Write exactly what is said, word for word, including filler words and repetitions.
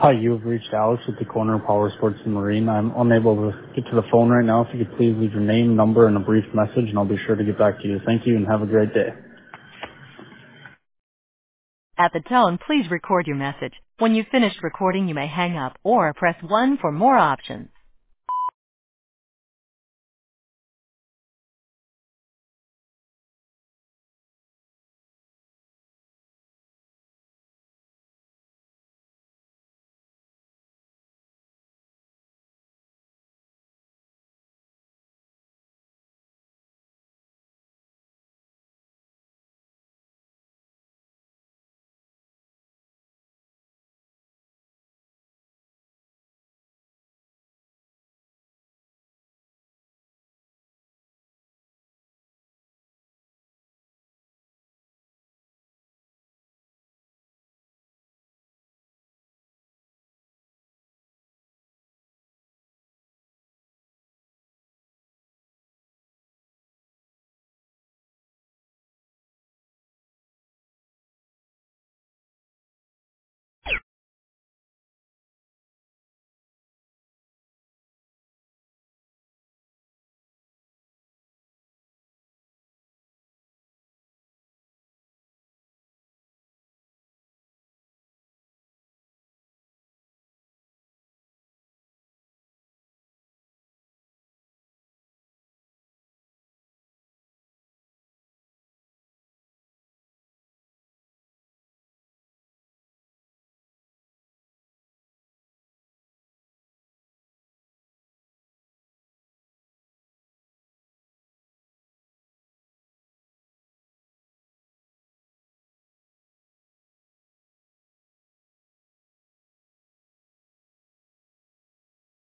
Hi, you have reached Alex with the Corner of Power Sports and Marine. I'm unable to get to the phone right now. If you could please leave your name, number, and a brief message, and I'll be sure to get back to you. Thank you, and have a great day. At the tone, please record your message. When you've finished recording, you may hang up or press one for more options.